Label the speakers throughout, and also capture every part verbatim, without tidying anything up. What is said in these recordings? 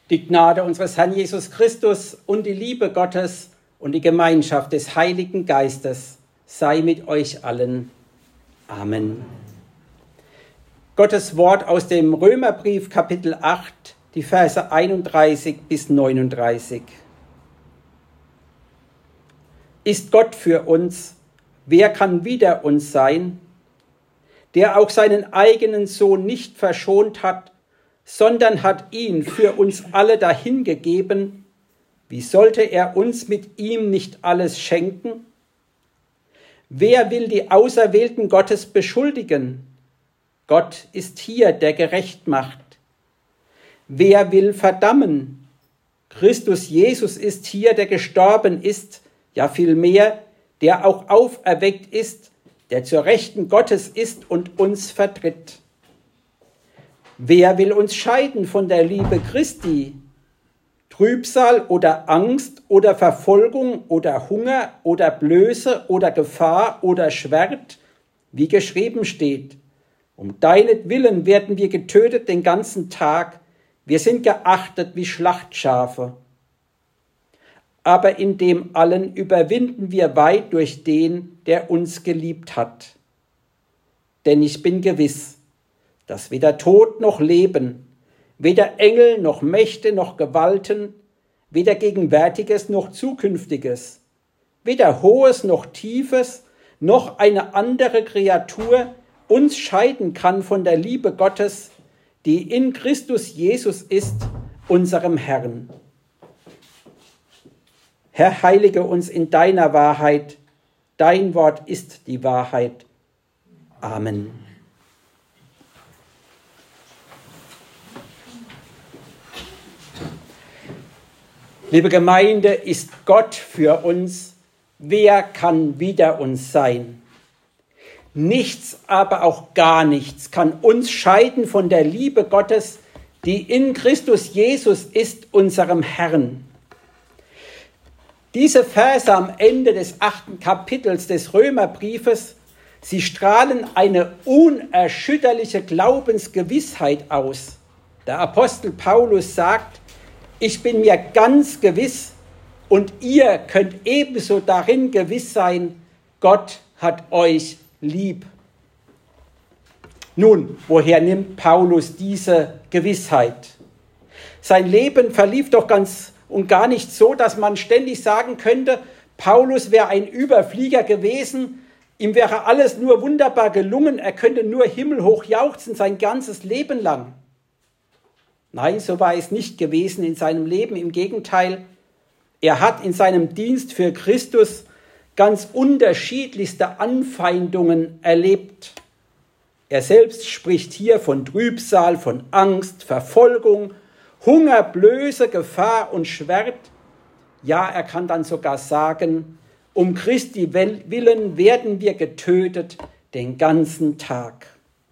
Speaker 1: Die Gnade unseres Herrn Jesus Christus und die Liebe Gottes und die Gemeinschaft des Heiligen Geistes sei mit euch allen. Amen. Gottes Wort aus dem Römerbrief Kapitel acht, die Verse einunddreißig bis neununddreißig. Ist Gott für uns, wer kann wider uns sein? Der auch seinen eigenen Sohn nicht verschont hat, sondern hat ihn für uns alle dahingegeben. Wie sollte er uns mit ihm nicht alles schenken? Wer will die Auserwählten Gottes beschuldigen? Gott ist hier, der gerecht macht. Wer will verdammen? Christus Jesus ist hier, der gestorben ist, ja vielmehr, der auch auferweckt ist, der zur Rechten Gottes ist und uns vertritt. Wer will uns scheiden von der Liebe Christi? Trübsal oder Angst oder Verfolgung oder Hunger oder Blöße oder Gefahr oder Schwert, wie geschrieben steht. Um deinetwillen werden wir getötet den ganzen Tag. Wir sind geachtet wie Schlachtschafe. Aber in dem allen überwinden wir weit durch den, der uns geliebt hat. Denn ich bin gewiss, dass weder Tod noch Leben, weder Engel noch Mächte noch Gewalten, weder Gegenwärtiges noch Zukünftiges, weder Hohes noch Tiefes, noch eine andere Kreatur uns scheiden kann von der Liebe Gottes, die in Christus Jesus ist, unserem Herrn. Herr, heilige uns in deiner Wahrheit, dein Wort ist die Wahrheit. Amen. Liebe Gemeinde, ist Gott für uns, wer kann wider uns sein? Nichts, aber auch gar nichts kann uns scheiden von der Liebe Gottes, die in Christus Jesus ist, unserem Herrn. Diese Verse am Ende des achten Kapitels des Römerbriefes, sie strahlen eine unerschütterliche Glaubensgewissheit aus. Der Apostel Paulus sagt: Ich bin mir ganz gewiss und ihr könnt ebenso darin gewiss sein, Gott hat euch lieb. Nun, woher nimmt Paulus diese Gewissheit? Sein Leben verlief doch ganz und gar nicht so, dass man ständig sagen könnte, Paulus wäre ein Überflieger gewesen, ihm wäre alles nur wunderbar gelungen, er könnte nur himmelhoch jauchzen sein ganzes Leben lang. Nein, so war es nicht gewesen in seinem Leben. Im Gegenteil, er hat in seinem Dienst für Christus ganz unterschiedlichste Anfeindungen erlebt. Er selbst spricht hier von Trübsal, von Angst, Verfolgung, Hunger, Blöße, Gefahr und Schwert. Ja, er kann dann sogar sagen, um Christi willen werden wir getötet den ganzen Tag.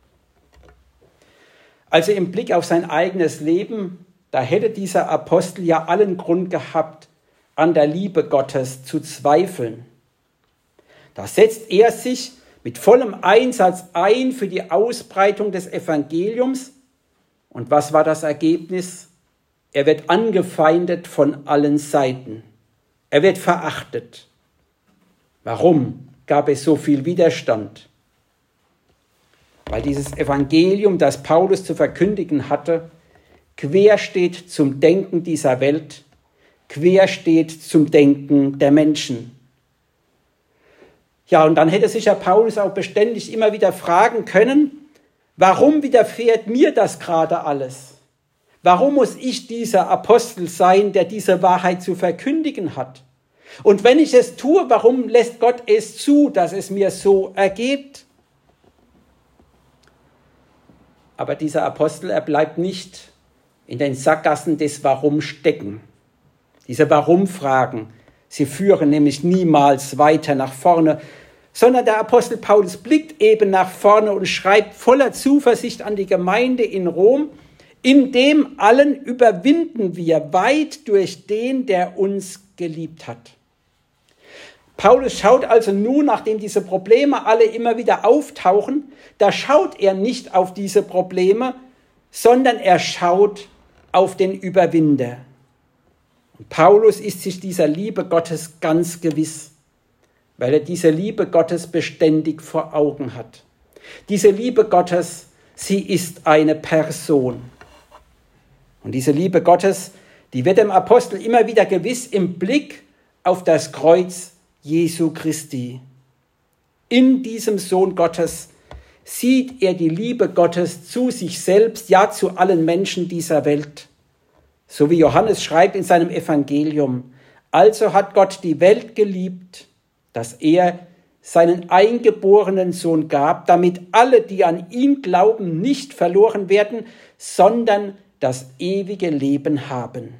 Speaker 1: Also im Blick auf sein eigenes Leben, da hätte dieser Apostel ja allen Grund gehabt, an der Liebe Gottes zu zweifeln. Da setzt er sich mit vollem Einsatz ein für die Ausbreitung des Evangeliums. Und was war das Ergebnis? Er wird angefeindet von allen Seiten. Er wird verachtet. Warum gab es so viel Widerstand? Weil dieses Evangelium, das Paulus zu verkündigen hatte, quer steht zum Denken dieser Welt, quer steht zum Denken der Menschen. Ja, und dann hätte sich ja Paulus auch beständig immer wieder fragen können, warum widerfährt mir das gerade alles? Warum muss ich dieser Apostel sein, der diese Wahrheit zu verkündigen hat? Und wenn ich es tue, warum lässt Gott es zu, dass es mir so ergeht? Aber dieser Apostel, er bleibt nicht in den Sackgassen des Warum stecken. Diese Warum-Fragen, sie führen nämlich niemals weiter nach vorne, sondern der Apostel Paulus blickt eben nach vorne und schreibt voller Zuversicht an die Gemeinde in Rom, in dem allen überwinden wir weit durch den, der uns geliebt hat. Paulus schaut also nun, nachdem diese Probleme alle immer wieder auftauchen, da schaut er nicht auf diese Probleme, sondern er schaut auf den Überwinder. Und Paulus ist sich dieser Liebe Gottes ganz gewiss, weil er diese Liebe Gottes beständig vor Augen hat. Diese Liebe Gottes, sie ist eine Person. Und diese Liebe Gottes, die wird dem Apostel immer wieder gewiss im Blick auf das Kreuz Jesu Christi. In diesem Sohn Gottes sieht er die Liebe Gottes zu sich selbst, ja zu allen Menschen dieser Welt. So wie Johannes schreibt in seinem Evangelium: Also hat Gott die Welt geliebt, dass er seinen eingeborenen Sohn gab, damit alle, die an ihn glauben, nicht verloren werden, sondern das ewige Leben haben.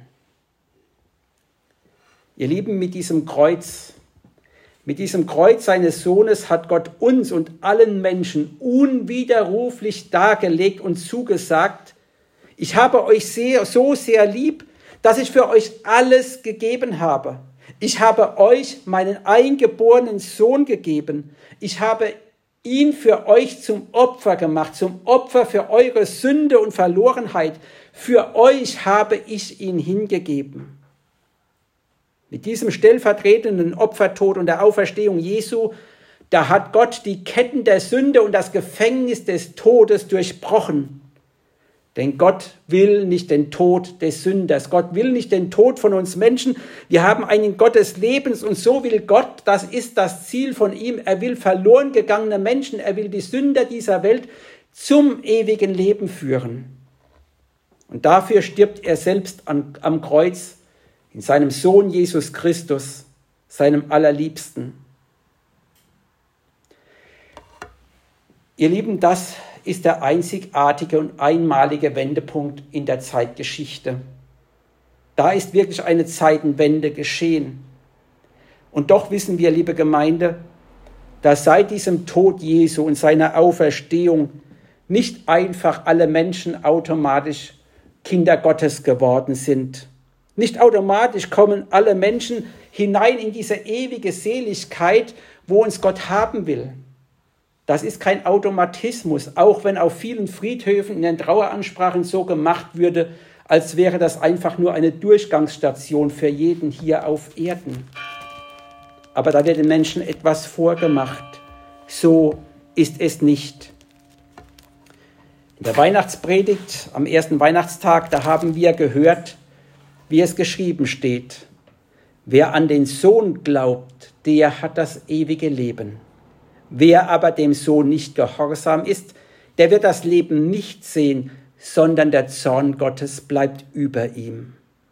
Speaker 1: Ihr Lieben, mit diesem Kreuz, mit diesem Kreuz seines Sohnes hat Gott uns und allen Menschen unwiderruflich dargelegt und zugesagt: Ich habe euch sehr, so sehr lieb, dass ich für euch alles gegeben habe. Ich habe euch meinen eingeborenen Sohn gegeben. Ich habe ihn für euch zum Opfer gemacht, zum Opfer für eure Sünde und Verlorenheit. Für euch habe ich ihn hingegeben. Mit diesem stellvertretenden Opfertod und der Auferstehung Jesu, da hat Gott die Ketten der Sünde und das Gefängnis des Todes durchbrochen. Denn Gott will nicht den Tod des Sünders. Gott will nicht den Tod von uns Menschen. Wir haben einen Gott des Lebens und so will Gott, das ist das Ziel von ihm. Er will verloren gegangene Menschen, er will die Sünder dieser Welt zum ewigen Leben führen. Und dafür stirbt er selbst an, am Kreuz in seinem Sohn Jesus Christus, seinem Allerliebsten. Ihr Lieben, das ist der einzigartige und einmalige Wendepunkt in der Zeitgeschichte. Da ist wirklich eine Zeitenwende geschehen. Und doch wissen wir, liebe Gemeinde, dass seit diesem Tod Jesu und seiner Auferstehung nicht einfach alle Menschen automatisch Kinder Gottes geworden sind. Nicht automatisch kommen alle Menschen hinein in diese ewige Seligkeit, wo uns Gott haben will. Das ist kein Automatismus, auch wenn auf vielen Friedhöfen in den Traueransprachen so gemacht würde, als wäre das einfach nur eine Durchgangsstation für jeden hier auf Erden. Aber da wird den Menschen etwas vorgemacht. So ist es nicht. In der Weihnachtspredigt am ersten Weihnachtstag, da haben wir gehört, wie es geschrieben steht: Wer an den Sohn glaubt, der hat das ewige Leben. Wer aber dem Sohn nicht gehorsam ist, der wird das Leben nicht sehen, sondern der Zorn Gottes bleibt über ihm.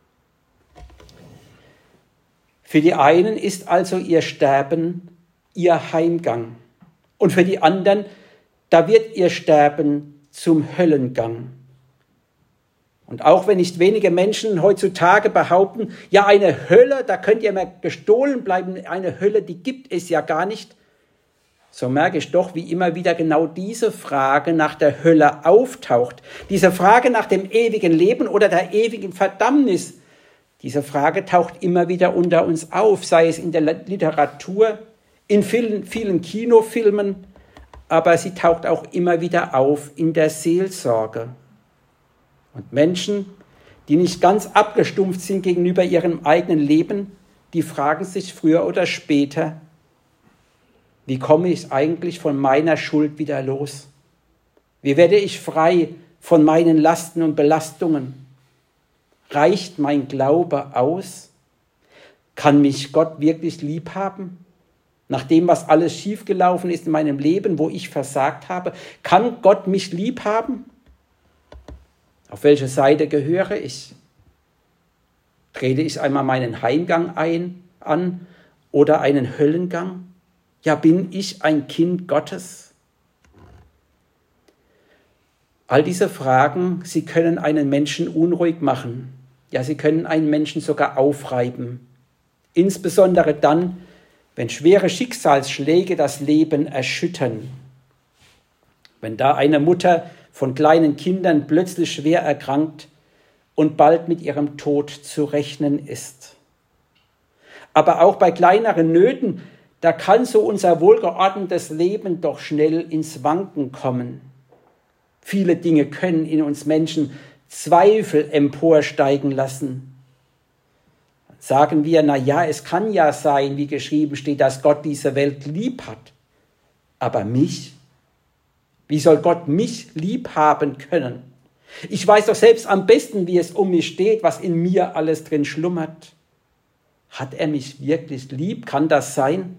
Speaker 1: Für die einen ist also ihr Sterben ihr Heimgang. Und für die anderen, da wird ihr Sterben zum Höllengang. Und auch wenn nicht wenige Menschen heutzutage behaupten, ja, eine Hölle, da könnt ihr mal gestohlen bleiben, eine Hölle, die gibt es ja gar nicht, so merke ich doch, wie immer wieder genau diese Frage nach der Hölle auftaucht. Diese Frage nach dem ewigen Leben oder der ewigen Verdammnis. Diese Frage taucht immer wieder unter uns auf, sei es in der Literatur, in vielen, vielen Kinofilmen, aber sie taucht auch immer wieder auf in der Seelsorge. Und Menschen, die nicht ganz abgestumpft sind gegenüber ihrem eigenen Leben, die fragen sich früher oder später: Wie komme ich eigentlich von meiner Schuld wieder los? Wie werde ich frei von meinen Lasten und Belastungen? Reicht mein Glaube aus? Kann mich Gott wirklich lieb haben? Nach dem, was alles schiefgelaufen ist in meinem Leben, wo ich versagt habe, kann Gott mich lieb haben? Auf welche Seite gehöre ich? Trete ich einmal meinen Heimgang ein, an oder einen Höllengang? Ja, bin ich ein Kind Gottes? All diese Fragen, sie können einen Menschen unruhig machen. Ja, sie können einen Menschen sogar aufreiben. Insbesondere dann, wenn schwere Schicksalsschläge das Leben erschüttern. Wenn da eine Mutter von kleinen Kindern plötzlich schwer erkrankt und bald mit ihrem Tod zu rechnen ist. Aber auch bei kleineren Nöten, da kann so unser wohlgeordnetes Leben doch schnell ins Wanken kommen. Viele Dinge können in uns Menschen Zweifel emporsteigen lassen. Dann sagen wir, na ja, es kann ja sein, wie geschrieben steht, dass Gott diese Welt lieb hat. Aber mich? Wie soll Gott mich lieb haben können? Ich weiß doch selbst am besten, wie es um mich steht, was in mir alles drin schlummert. Hat er mich wirklich lieb? Kann das sein?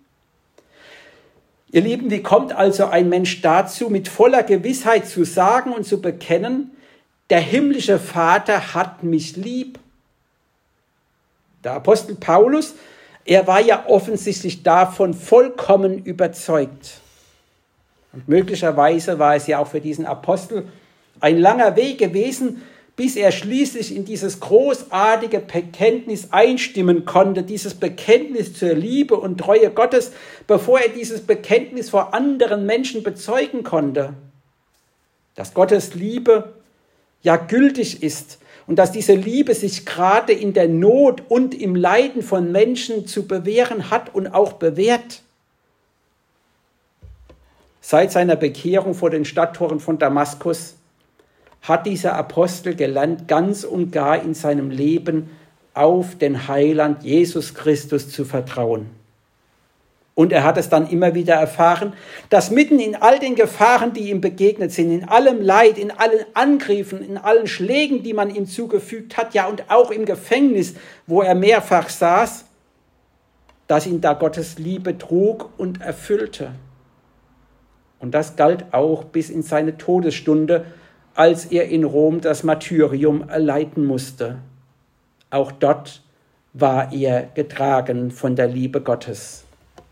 Speaker 1: Ihr Lieben, wie kommt also ein Mensch dazu, mit voller Gewissheit zu sagen und zu bekennen, der himmlische Vater hat mich lieb? Der Apostel Paulus, er war ja offensichtlich davon vollkommen überzeugt. Und möglicherweise war es ja auch für diesen Apostel ein langer Weg gewesen, bis er schließlich in dieses großartige Bekenntnis einstimmen konnte, dieses Bekenntnis zur Liebe und Treue Gottes, bevor er dieses Bekenntnis vor anderen Menschen bezeugen konnte. Dass Gottes Liebe ja gültig ist und dass diese Liebe sich gerade in der Not und im Leiden von Menschen zu bewähren hat und auch bewährt. Seit seiner Bekehrung vor den Stadttoren von Damaskus hat dieser Apostel gelernt, ganz und gar in seinem Leben auf den Heiland Jesus Christus zu vertrauen. Und er hat es dann immer wieder erfahren, dass mitten in all den Gefahren, die ihm begegnet sind, in allem Leid, in allen Angriffen, in allen Schlägen, die man ihm zugefügt hat, ja und auch im Gefängnis, wo er mehrfach saß, dass ihn da Gottes Liebe trug und erfüllte. Und das galt auch bis in seine Todesstunde, als er in Rom das Martyrium erleiden musste. Auch dort war er getragen von der Liebe Gottes.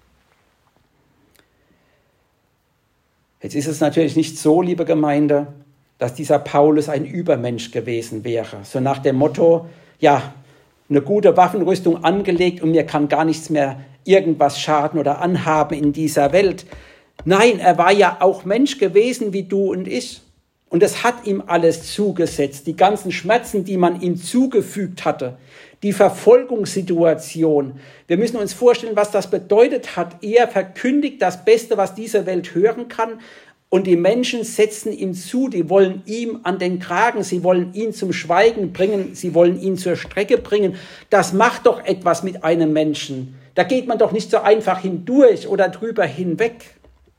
Speaker 1: Jetzt ist es natürlich nicht so, liebe Gemeinde, dass dieser Paulus ein Übermensch gewesen wäre. So nach dem Motto, ja, eine gute Waffenrüstung angelegt und mir kann gar nichts mehr irgendwas schaden oder anhaben in dieser Welt. Nein, er war ja auch Mensch gewesen wie du und ich. Und es hat ihm alles zugesetzt, die ganzen Schmerzen, die man ihm zugefügt hatte, die Verfolgungssituation. Wir müssen uns vorstellen, was das bedeutet hat. Er verkündigt das Beste, was diese Welt hören kann. Und die Menschen setzen ihm zu, die wollen ihm an den Kragen, sie wollen ihn zum Schweigen bringen, sie wollen ihn zur Strecke bringen. Das macht doch etwas mit einem Menschen. Da geht man doch nicht so einfach hindurch oder drüber hinweg.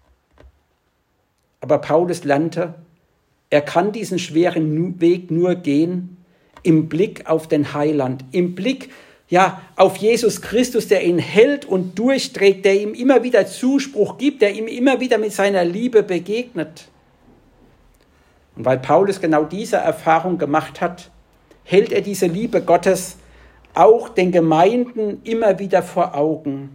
Speaker 1: Aber Paulus lernte, er kann diesen schweren Weg nur gehen im Blick auf den Heiland, im Blick ja, auf Jesus Christus, der ihn hält und durchträgt, der ihm immer wieder Zuspruch gibt, der ihm immer wieder mit seiner Liebe begegnet. Und weil Paulus genau diese Erfahrung gemacht hat, hält er diese Liebe Gottes auch den Gemeinden immer wieder vor Augen.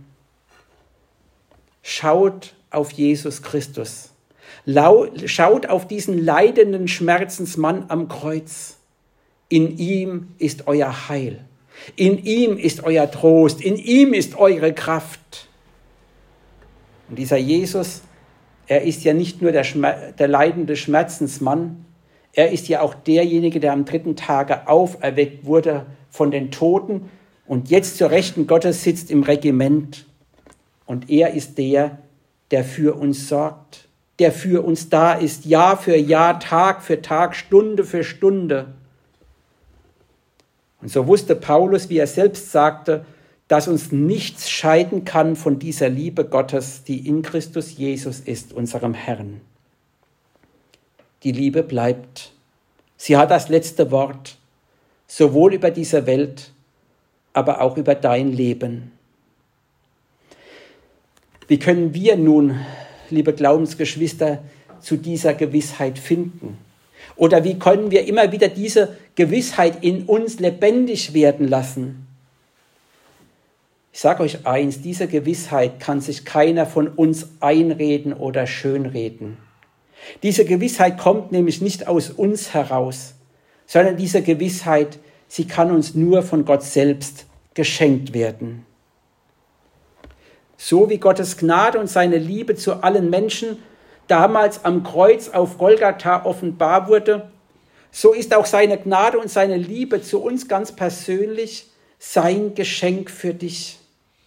Speaker 1: Schaut auf Jesus Christus. Schaut auf diesen leidenden Schmerzensmann am Kreuz. In ihm ist euer Heil. In ihm ist euer Trost. In ihm ist eure Kraft. Und dieser Jesus, er ist ja nicht nur der, Schmer- der leidende Schmerzensmann, er ist ja auch derjenige, der am dritten Tage auferweckt wurde von den Toten und jetzt zur Rechten Gottes sitzt im Regiment. Und er ist der, der für uns sorgt, der für uns da ist, Jahr für Jahr, Tag für Tag, Stunde für Stunde. Und so wusste Paulus, wie er selbst sagte, dass uns nichts scheiden kann von dieser Liebe Gottes, die in Christus Jesus ist, unserem Herrn. Die Liebe bleibt. Sie hat das letzte Wort, sowohl über diese Welt, aber auch über dein Leben. Wie können wir nun, liebe Glaubensgeschwister, zu dieser Gewissheit finden? Oder wie können wir immer wieder diese Gewissheit in uns lebendig werden lassen? Ich sage euch eins, diese Gewissheit kann sich keiner von uns einreden oder schönreden. Diese Gewissheit kommt nämlich nicht aus uns heraus, sondern diese Gewissheit, sie kann uns nur von Gott selbst geschenkt werden. So wie Gottes Gnade und seine Liebe zu allen Menschen damals am Kreuz auf Golgatha offenbar wurde, so ist auch seine Gnade und seine Liebe zu uns ganz persönlich sein Geschenk für dich.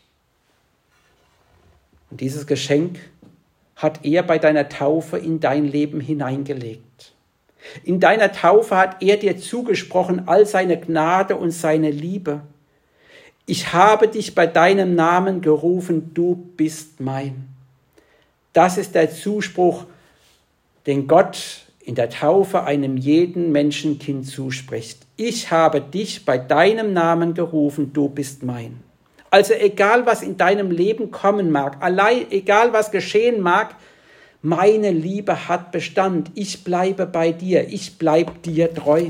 Speaker 1: Und dieses Geschenk hat er bei deiner Taufe in dein Leben hineingelegt. In deiner Taufe hat er dir zugesprochen all seine Gnade und seine Liebe. Ich habe dich bei deinem Namen gerufen, du bist mein. Das ist der Zuspruch, den Gott in der Taufe einem jeden Menschenkind zuspricht. Ich habe dich bei deinem Namen gerufen, du bist mein. Also egal, was in deinem Leben kommen mag, allein, egal, was geschehen mag, meine Liebe hat Bestand. Ich bleibe bei dir, ich bleibe dir treu.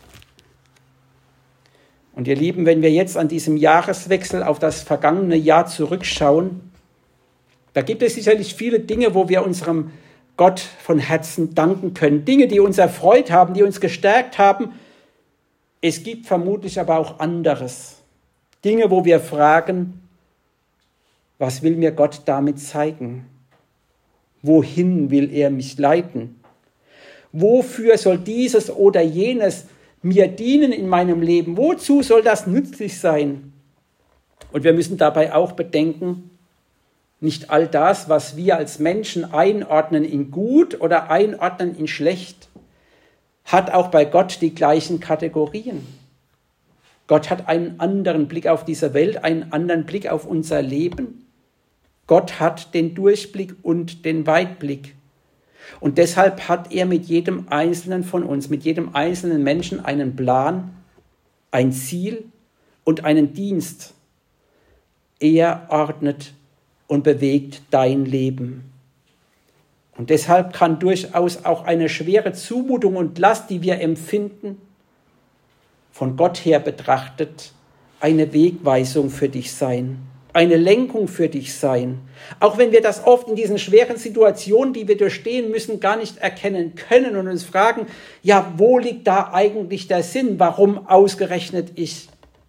Speaker 1: Und ihr Lieben, wenn wir jetzt an diesem Jahreswechsel auf das vergangene Jahr zurückschauen, da gibt es sicherlich viele Dinge, wo wir unserem Gott von Herzen danken können. Dinge, die uns erfreut haben, die uns gestärkt haben. Es gibt vermutlich aber auch anderes. Dinge, wo wir fragen, was will mir Gott damit zeigen? Wohin will er mich leiten? Wofür soll dieses oder jenes mir dienen in meinem Leben? Wozu soll das nützlich sein? Und wir müssen dabei auch bedenken, nicht all das, was wir als Menschen einordnen in gut oder einordnen in schlecht, hat auch bei Gott die gleichen Kategorien. Gott hat einen anderen Blick auf diese Welt, einen anderen Blick auf unser Leben. Gott hat den Durchblick und den Weitblick. Und deshalb hat er mit jedem Einzelnen von uns, mit jedem einzelnen Menschen einen Plan, ein Ziel und einen Dienst. Er ordnet und bewegt dein Leben. Und deshalb kann durchaus auch eine schwere Zumutung und Last, die wir empfinden, von Gott her betrachtet, eine Wegweisung für dich sein, eine Lenkung für dich sein. Auch wenn wir das oft in diesen schweren Situationen, die wir durchstehen müssen, gar nicht erkennen können und uns fragen, ja, wo liegt da eigentlich der Sinn? Warum ausgerechnet ich?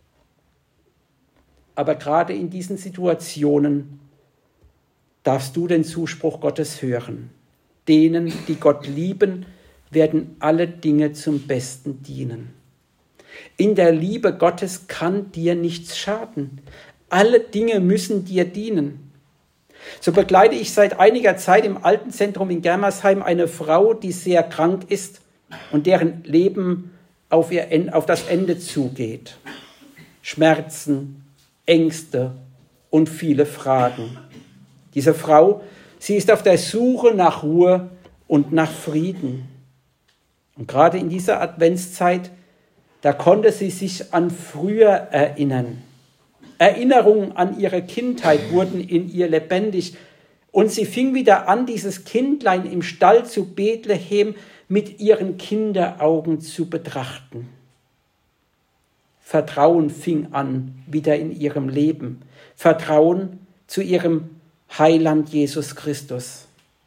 Speaker 1: Aber gerade in diesen Situationen darfst du den Zuspruch Gottes hören. Denen, die Gott lieben, werden alle Dinge zum Besten dienen. In der Liebe Gottes kann dir nichts schaden. Alle Dinge müssen dir dienen. So begleite ich seit einiger Zeit im Altenzentrum in Germersheim eine Frau, die sehr krank ist und deren Leben auf, ihr, auf das Ende zugeht. Schmerzen, Ängste und viele Fragen. Diese Frau, sie ist auf der Suche nach Ruhe und nach Frieden. Und gerade in dieser Adventszeit, da konnte sie sich an früher erinnern. Erinnerungen an ihre Kindheit wurden in ihr lebendig. Und sie fing wieder an, dieses Kindlein im Stall zu Bethlehem mit ihren Kinderaugen zu betrachten. Vertrauen fing an wieder in ihrem Leben. Vertrauen zu ihrem Heiland Jesus Christus.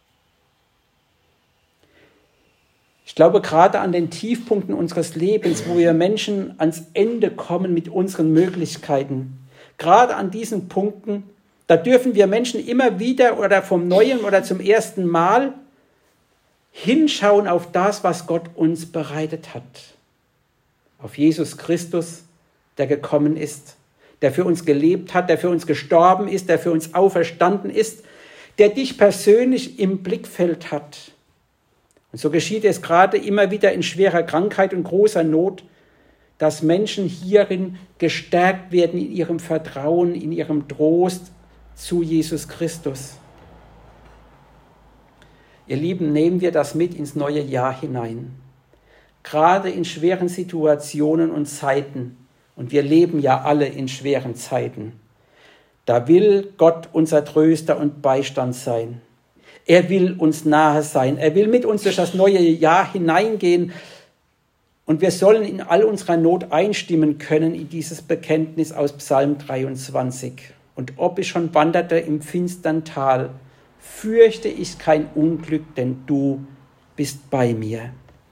Speaker 1: Ich glaube, gerade an den Tiefpunkten unseres Lebens, wo wir Menschen ans Ende kommen mit unseren Möglichkeiten, gerade an diesen Punkten, da dürfen wir Menschen immer wieder oder vom Neuen oder zum ersten Mal hinschauen auf das, was Gott uns bereitet hat. Auf Jesus Christus, der gekommen ist, der für uns gelebt hat, der für uns gestorben ist, der für uns auferstanden ist, der dich persönlich im Blickfeld hat. Und so geschieht es gerade immer wieder in schwerer Krankheit und großer Not, dass Menschen hierin gestärkt werden in ihrem Vertrauen, in ihrem Trost zu Jesus Christus. Ihr Lieben, nehmen wir das mit ins neue Jahr hinein. Gerade in schweren Situationen und Zeiten, und wir leben ja alle in schweren Zeiten, da will Gott unser Tröster und Beistand sein. Er will uns nahe sein. Er will mit uns durch das neue Jahr hineingehen. Und wir sollen in all unserer Not einstimmen können in dieses Bekenntnis aus Psalm dreiundzwanzig. Und ob ich schon wanderte im finstern Tal, fürchte ich kein Unglück, denn du bist bei mir.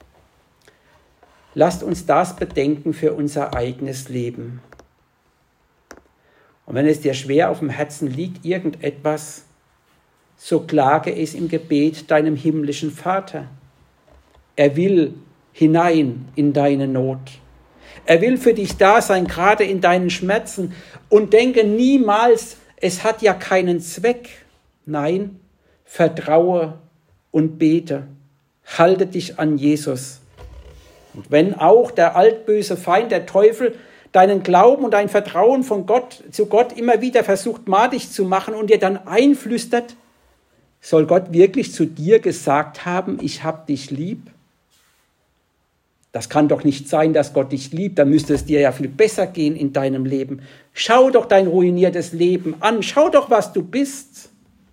Speaker 1: Lasst uns das bedenken für unser eigenes Leben. Und wenn es dir schwer auf dem Herzen liegt, irgendetwas, so klage es im Gebet deinem himmlischen Vater. Er will hinein in deine Not. Er will für dich da sein, gerade in deinen Schmerzen. Und denke niemals, es hat ja keinen Zweck. Nein, vertraue und bete. Halte dich an Jesus. Und wenn auch der altböse Feind, der Teufel, deinen Glauben und dein Vertrauen von Gott zu Gott immer wieder versucht madig zu machen und dir dann einflüstert, soll Gott wirklich zu dir gesagt haben, ich hab dich lieb? Das kann doch nicht sein, dass Gott dich liebt, dann müsste es dir ja viel besser gehen in deinem Leben. Schau doch dein ruiniertes Leben an, schau doch, was du bist.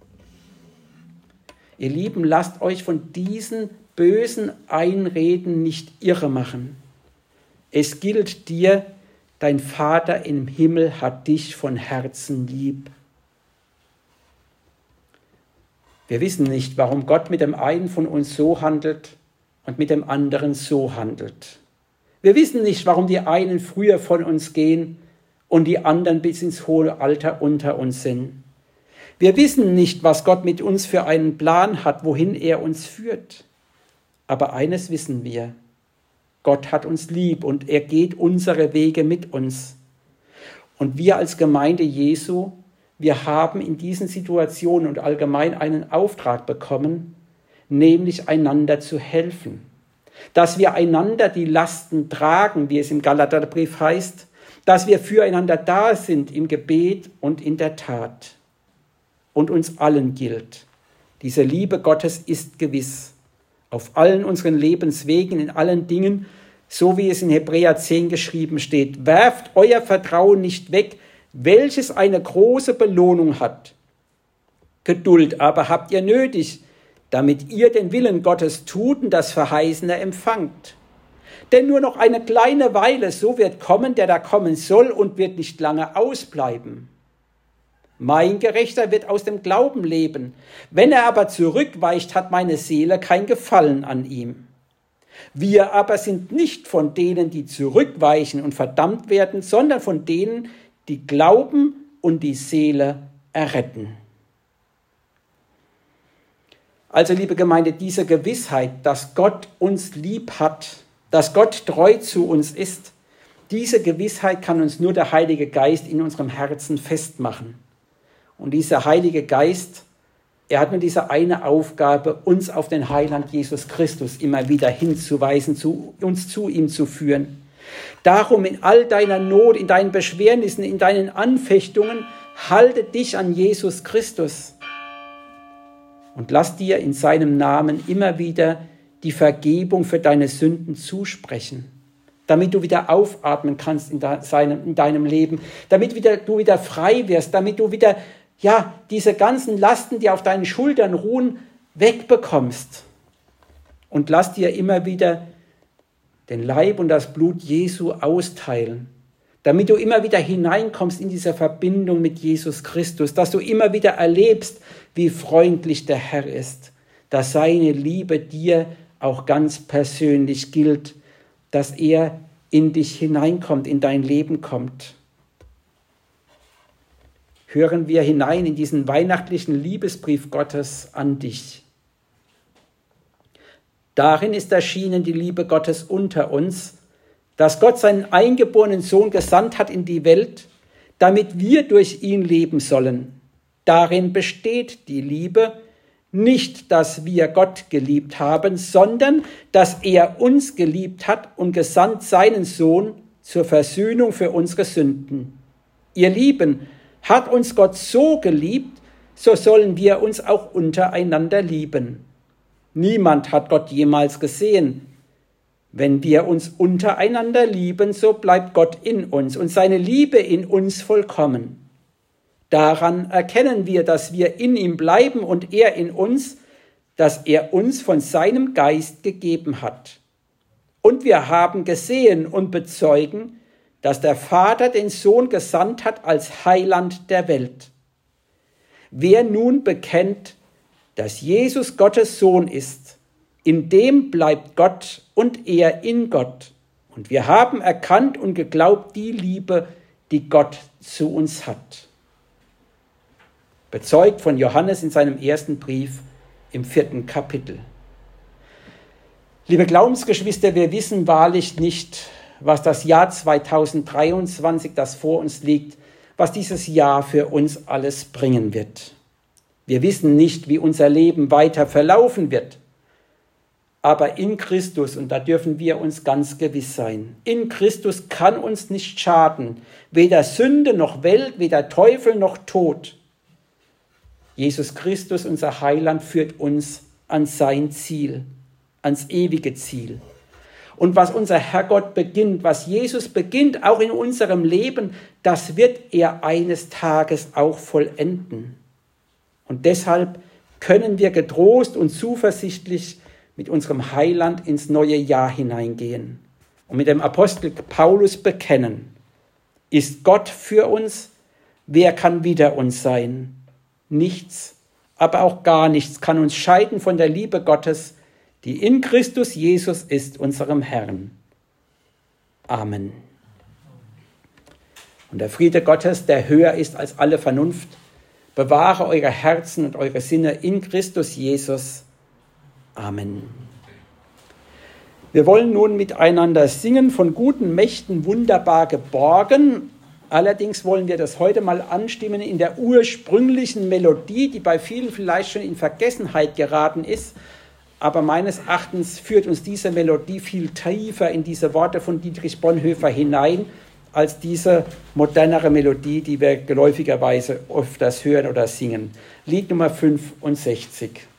Speaker 1: Ihr Lieben, lasst euch von diesen bösen Einreden nicht irre machen. Es gilt dir, dein Vater im Himmel hat dich von Herzen lieb. Wir wissen nicht, warum Gott mit dem einen von uns so handelt und mit dem anderen so handelt. Wir wissen nicht, warum die einen früher von uns gehen und die anderen bis ins hohe Alter unter uns sind. Wir wissen nicht, was Gott mit uns für einen Plan hat, wohin er uns führt. Aber eines wissen wir: Gott hat uns lieb und er geht unsere Wege mit uns. Und wir als Gemeinde Jesu, wir haben in diesen Situationen und allgemein einen Auftrag bekommen, nämlich einander zu helfen. Dass wir einander die Lasten tragen, wie es im Galaterbrief heißt, dass wir füreinander da sind im Gebet und in der Tat. Und uns allen gilt: Diese Liebe Gottes ist gewiss. Auf allen unseren Lebenswegen, in allen Dingen, so wie es in Hebräer zehn geschrieben steht. Werft euer Vertrauen nicht weg, welches eine große Belohnung hat. Geduld aber habt ihr nötig, damit ihr den Willen Gottes tut und das Verheißene empfangt. Denn nur noch eine kleine Weile, so wird kommen, der da kommen soll und wird nicht lange ausbleiben. Mein Gerechter wird aus dem Glauben leben. Wenn er aber zurückweicht, hat meine Seele kein Gefallen an ihm. Wir aber sind nicht von denen, die zurückweichen und verdammt werden, sondern von denen, die glauben und die Seele erretten. Also, liebe Gemeinde, diese Gewissheit, dass Gott uns lieb hat, dass Gott treu zu uns ist, diese Gewissheit kann uns nur der Heilige Geist in unserem Herzen festmachen. Und dieser Heilige Geist, er hat nur diese eine Aufgabe, uns auf den Heiland Jesus Christus immer wieder hinzuweisen, zu, uns zu ihm zu führen. Darum in all deiner Not, in deinen Beschwernissen, in deinen Anfechtungen, halte dich an Jesus Christus und lass dir in seinem Namen immer wieder die Vergebung für deine Sünden zusprechen, damit du wieder aufatmen kannst in, de, seinem, in deinem Leben, damit wieder, du wieder frei wirst, damit du wieder ja, diese ganzen Lasten, die auf deinen Schultern ruhen, wegbekommst. Und lass dir immer wieder den Leib und das Blut Jesu austeilen, damit du immer wieder hineinkommst in diese Verbindung mit Jesus Christus, dass du immer wieder erlebst, wie freundlich der Herr ist, dass seine Liebe dir auch ganz persönlich gilt, dass er in dich hineinkommt, in dein Leben kommt. Hören wir hinein in diesen weihnachtlichen Liebesbrief Gottes an dich. Darin ist erschienen die Liebe Gottes unter uns, dass Gott seinen eingeborenen Sohn gesandt hat in die Welt, damit wir durch ihn leben sollen. Darin besteht die Liebe, nicht, dass wir Gott geliebt haben, sondern dass er uns geliebt hat und gesandt seinen Sohn zur Versöhnung für unsere Sünden. Ihr Lieben, hat uns Gott so geliebt, so sollen wir uns auch untereinander lieben. Niemand hat Gott jemals gesehen. Wenn wir uns untereinander lieben, so bleibt Gott in uns und seine Liebe in uns vollkommen. Daran erkennen wir, dass wir in ihm bleiben und er in uns, dass er uns von seinem Geist gegeben hat. Und wir haben gesehen und bezeugen, dass der Vater den Sohn gesandt hat als Heiland der Welt. Wer nun bekennt, dass Jesus Gottes Sohn ist, in dem bleibt Gott und er in Gott. Und wir haben erkannt und geglaubt die Liebe, die Gott zu uns hat. Bezeugt von Johannes in seinem ersten Brief im vierten Kapitel. Liebe Glaubensgeschwister, wir wissen wahrlich nicht, was das Jahr zweitausenddreiundzwanzig, das vor uns liegt, was dieses Jahr für uns alles bringen wird. Wir wissen nicht, wie unser Leben weiter verlaufen wird. Aber in Christus, und da dürfen wir uns ganz gewiss sein, in Christus kann uns nicht schaden, weder Sünde noch Welt, weder Teufel noch Tod. Jesus Christus, unser Heiland, führt uns an sein Ziel, ans ewige Ziel. Und was unser Herrgott beginnt, was Jesus beginnt, auch in unserem Leben, das wird er eines Tages auch vollenden. Und deshalb können wir getrost und zuversichtlich mit unserem Heiland ins neue Jahr hineingehen und mit dem Apostel Paulus bekennen: Ist Gott für uns, wer kann wider uns sein? Nichts, aber auch gar nichts kann uns scheiden von der Liebe Gottes, die in Christus Jesus ist, unserem Herrn. Amen. Und der Friede Gottes, der höher ist als alle Vernunft, bewahre eure Herzen und eure Sinne in Christus Jesus. Amen. Wir wollen nun miteinander singen, von guten Mächten wunderbar geborgen. Allerdings wollen wir das heute mal anstimmen in der ursprünglichen Melodie, die bei vielen vielleicht schon in Vergessenheit geraten ist. Aber meines Erachtens führt uns diese Melodie viel tiefer in diese Worte von Dietrich Bonhoeffer hinein, als diese modernere Melodie, die wir geläufigerweise öfters hören oder singen. Lied Nummer fünfundsechzig.